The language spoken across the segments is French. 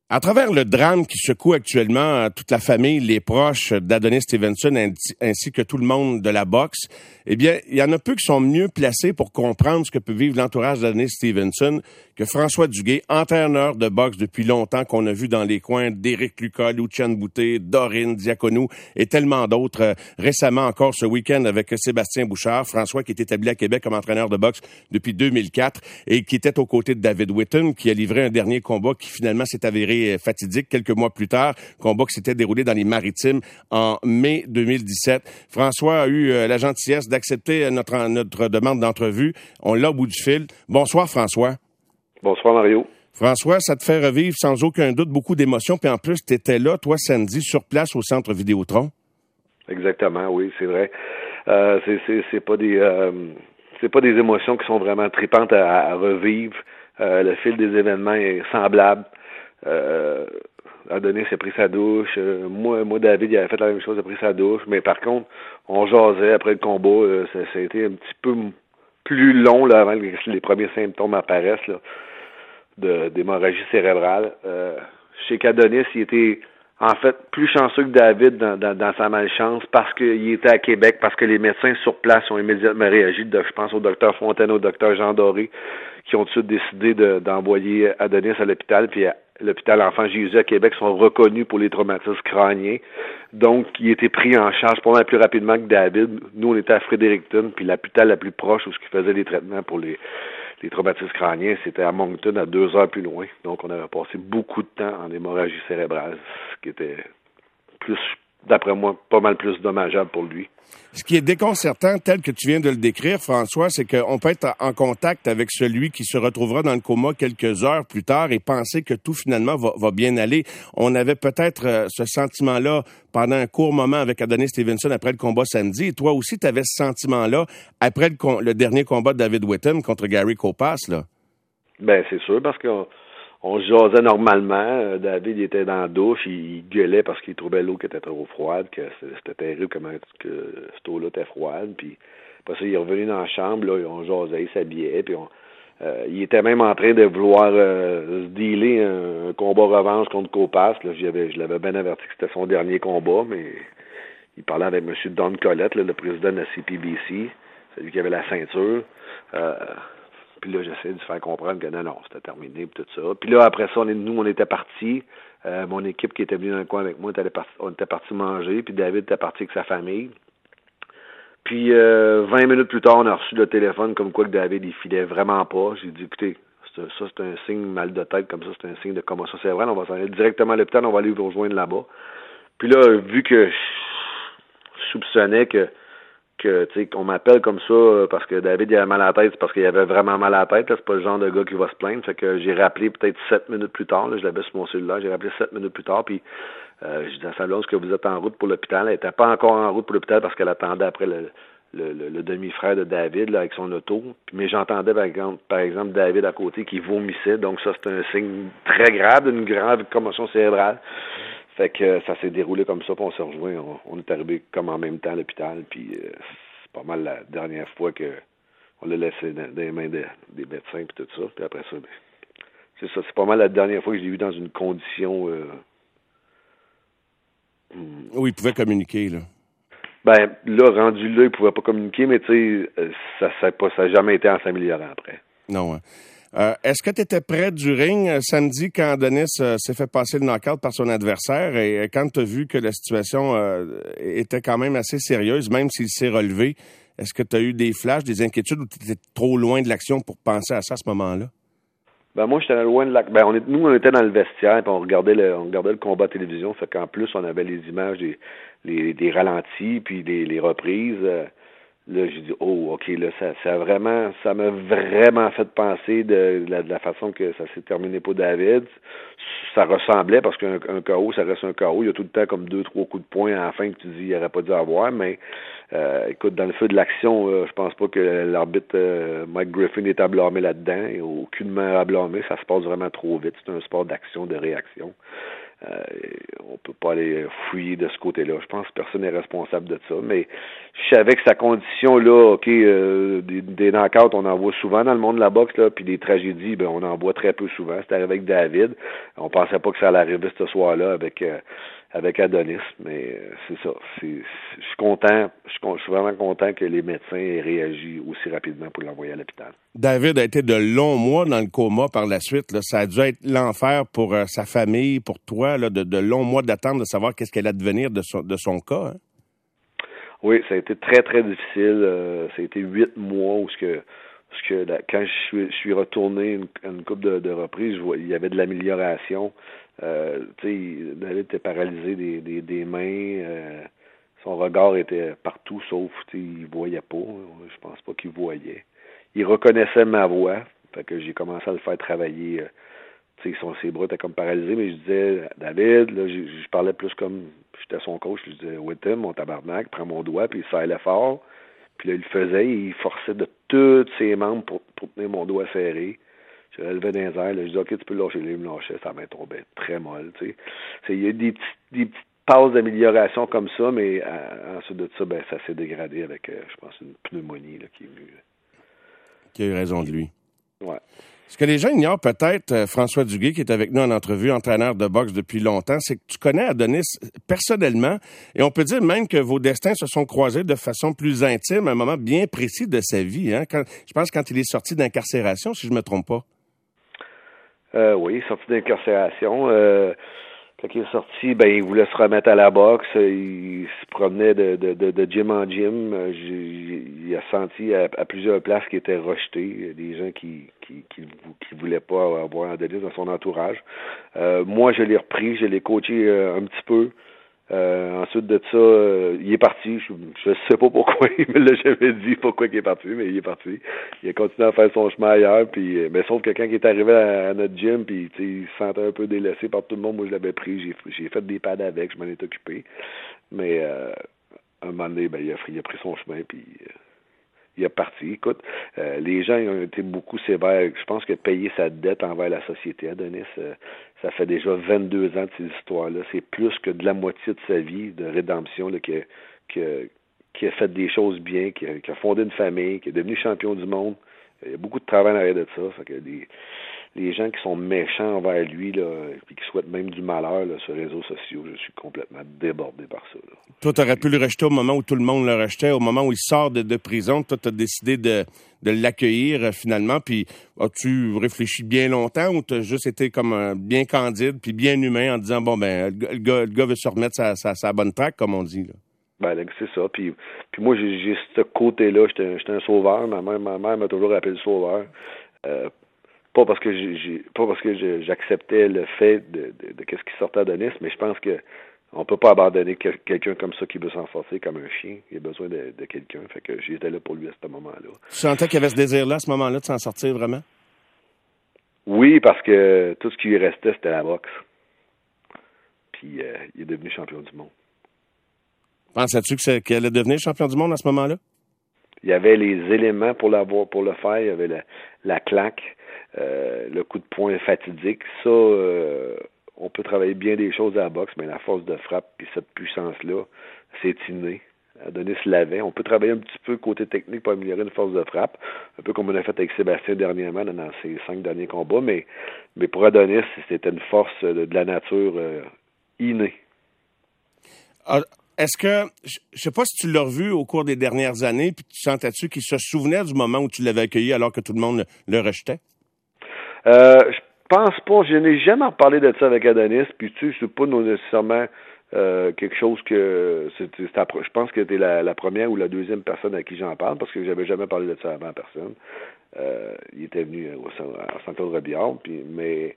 À travers le drame qui secoue actuellement toute la famille, les proches d'Adonis Stevenson ainsi que tout le monde de la boxe, eh bien, il y en a peu qui sont mieux placés pour comprendre ce que peut vivre l'entourage d'Adonis Stevenson que François Duguay, entraîneur de boxe depuis longtemps, qu'on a vu dans les coins d'Éric Lucas, Lucian Boutet, Dorine Diaconou et tellement d'autres. Récemment encore ce week-end avec Sébastien Bouchard, François qui est établi à Québec comme entraîneur de boxe depuis 2004 et qui était aux côtés de David Whitten, qui a livré un dernier combat qui finalement s'est avéré fatidique quelques mois plus tard, combat qui s'était déroulé dans les Maritimes en mai 2017. François a eu la gentillesse d'accepter notre demande d'entrevue. On l'a au bout du fil. Bonsoir François. Bonsoir Mario. François, ça te fait revivre sans aucun doute beaucoup d'émotions, puis en plus, tu étais là, toi, samedi, sur place au Centre Vidéotron. Exactement, oui, c'est vrai. C'est pas des émotions qui sont vraiment tripantes à revivre. Le fil des événements est semblable. Adonis a pris sa douche. Moi, David, il avait fait la même chose, il a pris sa douche. Mais par contre, on jasait après le combat. Ça a été un petit peu plus long là, avant que les premiers symptômes apparaissent là, d'hémorragie cérébrale. Je sais qu'Adonis, il était en fait plus chanceux que David dans sa malchance parce qu'il était à Québec, parce que les médecins sur place ont immédiatement réagi. Je pense au docteur Fontaine, au docteur Jean Doré, qui ont tout décidé d'envoyer Adonis à l'hôpital, puis l'hôpital Enfant Jésus à Québec sont reconnus pour les traumatismes crâniens. Donc, il était pris en charge pas mal plus rapidement que David. Nous, on était à Fredericton, puis l'hôpital la plus proche où ce qui faisait les traitements pour les traumatismes crâniens, c'était à Moncton, à 2 heures plus loin. Donc, on avait passé beaucoup de temps en hémorragie cérébrale, ce qui était plus, d'après moi, pas mal plus dommageable pour lui. Ce qui est déconcertant, tel que tu viens de le décrire, François, c'est qu'on peut être en contact avec celui qui se retrouvera dans le coma quelques heures plus tard et penser que tout finalement va bien aller. On avait peut-être ce sentiment-là pendant un court moment avec Adonis Stevenson après le combat samedi. Et toi aussi, tu avais ce sentiment-là après le dernier combat de David Whitten contre Gary Copas, là. Ben, c'est sûr, parce qu'on se jasait normalement. David il était dans la douche, il gueulait parce qu'il trouvait l'eau qui était trop froide, que c'était terrible comment que cette eau-là était froide. Puis après ça, il est revenu dans la chambre, là, on jasait, il s'habillait, puis il était même en train de vouloir se dealer un combat revanche contre Copas. Là, je l'avais bien averti que c'était son dernier combat, mais il parlait avec M. Don Collette, là, le président de la CPBC, celui qui avait la ceinture. Puis là, j'essayais de faire comprendre que non, c'était terminé, puis tout ça. Puis là, après ça, on était partis. Mon équipe qui était venue dans le coin avec moi, on était partis manger, puis David était parti avec sa famille. Puis 20 minutes plus tard, on a reçu le téléphone comme quoi que David, il filait vraiment pas. J'ai dit, écoutez, ça, c'est un signe mal de tête, comme ça, c'est un signe de commotion cérébrale. On va s'en aller directement à l'hôpital, on va aller vous rejoindre là-bas. Puis là, vu que je soupçonnais que tu sais, qu'on m'appelle comme ça parce que David il avait mal à la tête, c'est parce qu'il avait vraiment mal à la tête, là, c'est pas le genre de gars qui va se plaindre. Fait que j'ai rappelé peut-être 7 minutes plus tard, là, je l'avais sur mon cellulaire, j'ai rappelé 7 minutes plus tard, puis je dis à sa blonde que vous êtes en route pour l'hôpital. Elle était pas encore en route pour l'hôpital parce qu'elle attendait après le demi-frère de David là, avec son auto. Mais j'entendais par exemple David à côté qui vomissait, donc ça c'est un signe très grave d'une grave commotion cérébrale. Fait que ça s'est déroulé comme ça, puis on s'est rejoint. On est arrivé comme en même temps à l'hôpital, puis c'est pas mal la dernière fois que on l'a laissé dans les mains des médecins, puis tout ça. Puis après ça, c'est ça. C'est pas mal la dernière fois que je l'ai vu dans une condition... Oui, il pouvait communiquer, là. Ben, là, rendu là, il pouvait pas communiquer, mais tu sais, ça n'a jamais été en s'améliorant après. Non, hein. Est-ce que tu étais près du ring samedi quand Adonis s'est fait passer le knockout par son adversaire et quand tu as vu que la situation était quand même assez sérieuse, même s'il s'est relevé, est-ce que tu as eu des flashs, des inquiétudes ou tu étais trop loin de l'action pour penser à ça à ce moment-là? Ben moi, j'étais loin de l'action. Ben, nous, on était dans le vestiaire et on regardait le combat à télévision. Fait qu'en plus, on avait les images des ralentis puis les reprises. Là, j'ai dit, oh, OK, là, ça m'a vraiment fait penser de la façon que ça s'est terminé pour David. Ça ressemblait, parce qu'un KO, ça reste un KO. Il y a tout le temps comme 2-3 coups de poing à la fin que tu dis, il n'aurait pas dû avoir, mais écoute, dans le feu de l'action, je pense pas que l'arbitre Mike Griffin est à blâmer là-dedans. Il n'y a aucunement à blâmer. Ça se passe vraiment trop vite. C'est un sport d'action, de réaction. On peut pas aller fouiller de ce côté-là. Je pense que personne n'est responsable de ça. Mais je savais que sa condition-là, OK, des knockouts, on en voit souvent dans le monde de la boxe, là, puis des tragédies, ben on en voit très peu souvent. C'était arrivé avec David. On pensait pas que ça allait arriver ce soir-là avec Adonis, mais c'est ça. Je suis content. Je suis vraiment content que les médecins aient réagi aussi rapidement pour l'envoyer à l'hôpital. David a été de longs mois dans le coma par la suite. Là. Ça a dû être l'enfer pour sa famille, pour toi, là, de longs mois d'attente de savoir qu'est-ce qu'elle allait devenir de son cas. Hein? Oui, ça a été très, très difficile. Ça a été 8 mois où quand je suis retourné une couple de reprises, il y avait de l'amélioration. David était paralysé des mains. Son regard était partout, sauf il voyait pas. Je pense pas qu'il voyait. Il reconnaissait ma voix. Fait que j'ai commencé à le faire travailler. Ses bras étaient comme paralysés, mais je disais, David, là, je parlais plus comme j'étais son coach. Je disais, Whittam, mon tabarnak, prends mon doigt, puis il serrait l'effort. Puis là, il le faisait, il forçait de tous ses membres pour tenir mon doigt serré. Je le levais dans les airs, là, je disais, OK, tu peux le lâcher. Là, il me lâchait, sa main tombait très molle, Il y a des petites passes d'amélioration comme ça, mais ensuite de ça, ben, ça s'est dégradé avec, je pense, une pneumonie là, qui est venue. Qui a eu raison de lui. Ouais. Ce que les gens ignorent peut-être, François Duguay, qui est avec nous en entrevue, entraîneur de boxe depuis longtemps, c'est que tu connais Adonis personnellement et on peut dire même que vos destins se sont croisés de façon plus intime à un moment bien précis de sa vie. Hein? Je pense quand il est sorti d'incarcération, si je me trompe pas. Oui, sorti d'incarcération. Quand il est sorti, ben il voulait se remettre à la boxe. Il se promenait de gym en gym. Il a senti à plusieurs places qu'il était rejeté. Des gens qui voulaient pas avoir Adonis dans son entourage. Moi, je l'ai repris, je l'ai coaché un petit peu. Ensuite de ça, il est parti. Je sais pas pourquoi, il me l'a jamais dit pourquoi il est parti, mais il est parti. Il a continué à faire son chemin ailleurs, puis mais sauf que quand il est arrivé à notre gym, puis il se sentait un peu délaissé par tout le monde, moi je l'avais pris, j'ai fait des pads avec, je m'en ai occupé. Mais un moment donné, ben, il a pris son chemin, puis il est parti. Écoute, les gens ont été beaucoup sévères. Je pense que payer sa dette envers la société, Adonis, ça fait déjà 22 ans de ces histoires-là. C'est plus que de la moitié de sa vie de rédemption là, qui a fait des choses bien, qui a fondé une famille, qui est devenu champion du monde. Il y a beaucoup de travail en arrière de ça. Fait que les gens qui sont méchants envers lui là, et qui souhaitent même du malheur là, sur les réseaux sociaux, je suis complètement débordé par ça. Là. Toi, tu aurais pu le rejeter au moment où tout le monde le rejetait, au moment où il sort de prison. Toi, tu as décidé de l'accueillir finalement. Puis, as-tu réfléchi bien longtemps ou tu as juste été comme bien candide puis bien humain en disant, bon, ben le gars veut se remettre sa bonne traque, comme on dit, là? Ben, c'est ça. Puis moi, j'ai ce côté-là. J'étais un sauveur. Ma mère m'a toujours appelé le sauveur. Pas parce que j'acceptais le fait de qu'est-ce qui sortait d'Adonis, mais je pense que on peut pas abandonner quelqu'un comme ça qui veut s'en sortir comme un chien. Il a besoin de quelqu'un. Fait que j'étais là pour lui à ce moment-là. Tu sentais qu'il y avait ce désir-là à ce moment-là de s'en sortir vraiment? Oui, parce que tout ce qui lui restait, c'était la boxe. Puis il est devenu champion du monde. Pensais-tu qu'elle allait devenir champion du monde à ce moment-là? Il y avait les éléments pour le faire. Il y avait la claque, le coup de poing fatidique. Ça, on peut travailler bien des choses à la boxe, mais la force de frappe et cette puissance-là, c'est inné. Adonis l'avait. On peut travailler un petit peu côté technique pour améliorer une force de frappe, un peu comme on a fait avec Sébastien dernièrement dans ses 5 derniers combats, mais pour Adonis, c'était une force de la nature innée. Est-ce que, je sais pas si tu l'as revu au cours des dernières années, puis tu sentais-tu qu'il se souvenait du moment où tu l'avais accueilli alors que tout le monde le rejetait? Je pense pas. Je n'ai jamais parlé de ça avec Adonis, puis tu sais, c'est pas nécessairement quelque chose que je pense que t'es la première ou la deuxième personne à qui j'en parle, parce que j'avais jamais parlé de ça avant à personne. Il était venu au Centre de Robillard, mais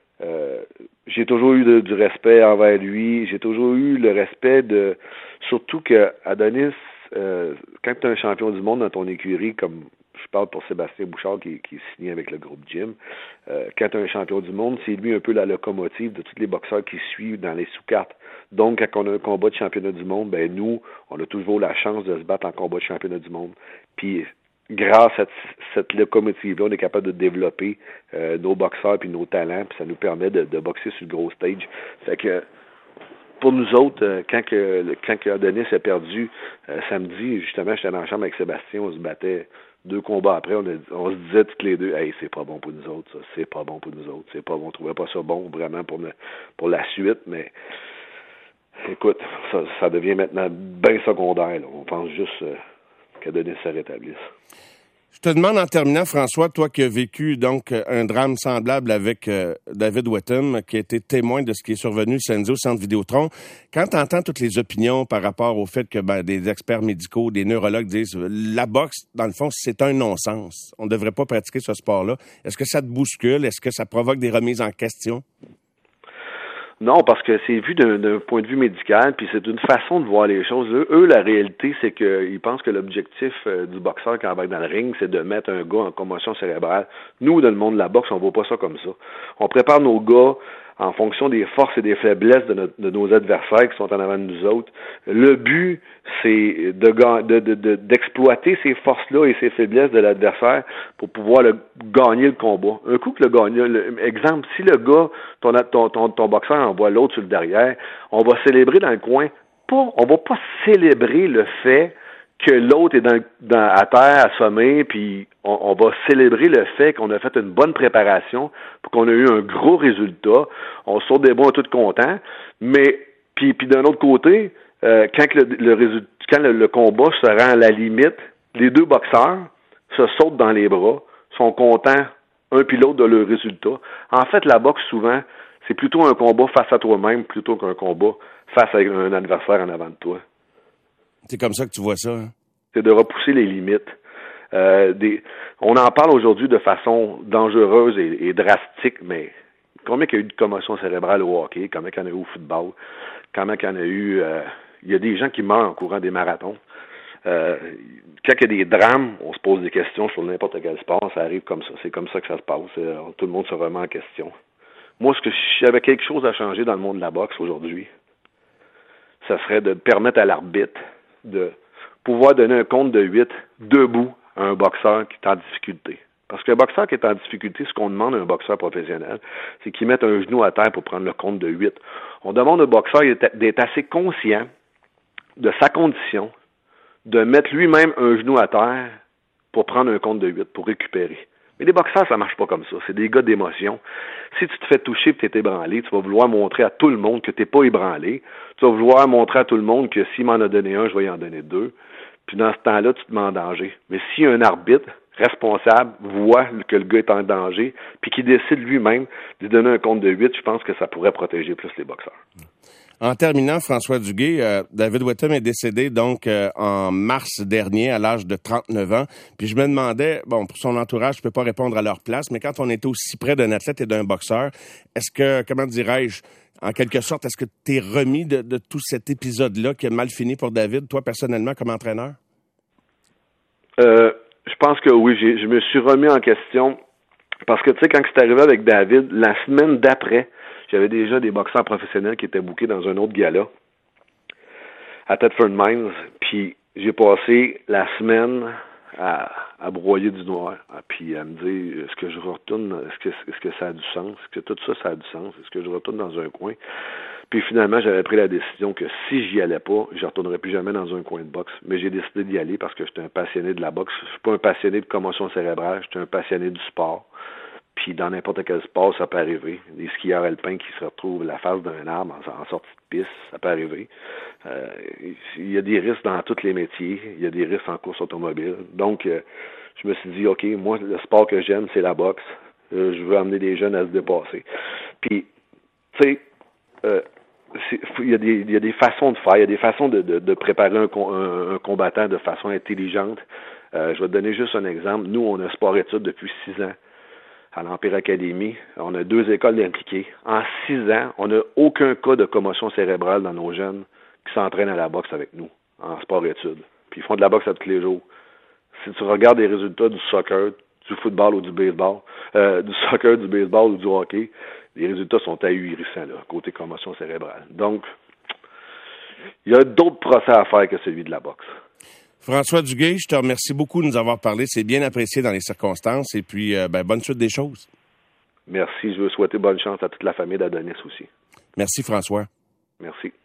j'ai toujours eu du respect envers lui. J'ai toujours eu le respect surtout que Adonis, quand tu es un champion du monde dans ton écurie, comme je parle pour Sébastien Bouchard qui est signé avec le groupe Jim, quand tu es un champion du monde, c'est lui un peu la locomotive de tous les boxeurs qui suivent dans les sous-cartes. Donc, quand on a un combat de championnat du monde, ben nous, on a toujours la chance de se battre en combat de championnat du monde. Puis, grâce à cette locomotive-là, on est capable de développer nos boxeurs puis nos talents, puis ça nous permet de boxer sur le gros stage. Fait que pour nous autres, quand Adonis a perdu samedi, justement, j'étais dans la chambre avec Sébastien, on se battait 2 combats après, on se disait toutes les deux, hey, c'est pas bon pour nous autres, ça, c'est pas bon pour nous autres, c'est pas bon, on trouvait pas ça bon vraiment pour la suite, mais écoute, ça devient maintenant bien secondaire, là. On pense juste qu'Adonis se rétablisse. Je te demande en terminant, François, toi qui as vécu donc un drame semblable avec David Wetham, qui a été témoin de ce qui est survenu samedi au Centre Vidéotron, quand tu entends toutes les opinions par rapport au fait que des experts médicaux, des neurologues disent la boxe, dans le fond, c'est un non-sens. On ne devrait pas pratiquer ce sport-là. Est-ce que ça te bouscule? Est-ce que ça provoque des remises en question? Non, parce que c'est vu d'un point de vue médical, puis c'est une façon de voir les choses. Eux, la réalité, c'est qu'ils pensent que l'objectif du boxeur quand il va dans le ring, c'est de mettre un gars en commotion cérébrale. Nous, dans le monde de la boxe, on voit pas ça comme ça. On prépare nos gars en fonction des forces et des faiblesses de nos adversaires qui sont en avant de nous autres. Le but, c'est d'exploiter ces forces-là et ces faiblesses de l'adversaire pour pouvoir gagner le combat. Un coup que exemple, si le gars, ton boxeur envoie l'autre sur le derrière, on va célébrer dans le coin. On va pas célébrer le fait que l'autre est à terre, assommé, puis on va célébrer le fait qu'on a fait une bonne préparation, pour qu'on a eu un gros résultat. On sort des bons tout contents, mais puis d'un autre côté, quand le combat se rend à la limite, les 2 boxeurs se sautent dans les bras, sont contents un puis l'autre de leur résultat. En fait, la boxe, souvent, c'est plutôt un combat face à toi-même plutôt qu'un combat face à un adversaire en avant de toi. C'est comme ça que tu vois ça, hein? C'est de repousser les limites. On en parle aujourd'hui de façon dangereuse et drastique, mais combien il y a eu de commotion cérébrale au hockey, combien il y en a eu au football, combien il y en a eu... il y a des gens qui meurent en courant des marathons. Quand il y a des drames, on se pose des questions sur n'importe quel sport, ça arrive comme ça. C'est comme ça que ça se passe. Tout le monde se remet en question. Moi, si j'avais quelque chose à changer dans le monde de la boxe aujourd'hui, ça serait de permettre à l'arbitre de pouvoir donner un compte de 8 debout à un boxeur qui est en difficulté. Parce qu'un boxeur qui est en difficulté, ce qu'on demande à un boxeur professionnel, c'est qu'il mette un genou à terre pour prendre le compte de 8. On demande au boxeur d'être assez conscient de sa condition, de mettre lui-même un genou à terre pour prendre un compte de 8, pour récupérer. Mais les boxeurs, ça marche pas comme ça. C'est des gars d'émotion. Si tu te fais toucher et tu es ébranlé, tu vas vouloir montrer à tout le monde que tu n'es pas ébranlé. Tu vas vouloir montrer à tout le monde que s'il m'en a donné un, je vais y en donner 2. Puis dans ce temps-là, tu te mets en danger. Mais si un arbitre responsable voit que le gars est en danger, puis qui décide lui-même de donner un compte de 8, je pense que ça pourrait protéger plus les boxeurs. En terminant, François Duguay, David Wetham est décédé donc en mars dernier à l'âge de 39 ans. Puis je me demandais, bon, pour son entourage, je peux pas répondre à leur place, mais quand on était aussi près d'un athlète et d'un boxeur, est-ce que, comment dirais-je, en quelque sorte, est-ce que tu es remis de tout cet épisode-là qui a mal fini pour David, toi personnellement comme entraîneur? Je pense que oui, je me suis remis en question parce que tu sais, quand c'est arrivé avec David, la semaine d'après, j'avais déjà des boxeurs professionnels qui étaient bookés dans un autre gala à Thetford Mines, puis j'ai passé la semaine à broyer du noir, puis à me dire, est-ce que je retourne, est-ce que ça a du sens, est-ce que tout ça a du sens, est-ce que je retourne dans un coin? Puis finalement, j'avais pris la décision que si j'y allais pas, je retournerais plus jamais dans un coin de boxe. Mais j'ai décidé d'y aller parce que j'étais un passionné de la boxe. Je suis pas un passionné de commotion cérébrale, j'étais un passionné du sport. Puis dans n'importe quel sport, ça peut arriver. Des skieurs alpins qui se retrouvent la face d'un arbre en sortie de piste, ça peut arriver. Il y a des risques dans tous les métiers. Il y a des risques en course automobile. Donc, je me suis dit, OK, moi, le sport que j'aime, c'est la boxe. Je veux amener des jeunes à se dépasser. Puis, tu sais, il y a des façons de faire, il y a des façons de préparer un combattant de façon intelligente. Je vais te donner juste un exemple. Nous, on a sport-études depuis 6 ans à l'Empire Academy. On a 2 écoles impliquées. En 6 ans, on n'a aucun cas de commotion cérébrale dans nos jeunes qui s'entraînent à la boxe avec nous, en sport-études. Puis ils font de la boxe à tous les jours. Si tu regardes les résultats du soccer, du football ou du baseball, du soccer, du baseball ou du hockey, les résultats sont ahurissants, là, côté commotion cérébrale. Donc, il y a d'autres procès à faire que celui de la boxe. François Duguay, je te remercie beaucoup de nous avoir parlé. C'est bien apprécié dans les circonstances. Et puis, bonne suite des choses. Merci. Je veux souhaiter bonne chance à toute la famille d'Adonis aussi. Merci, François. Merci.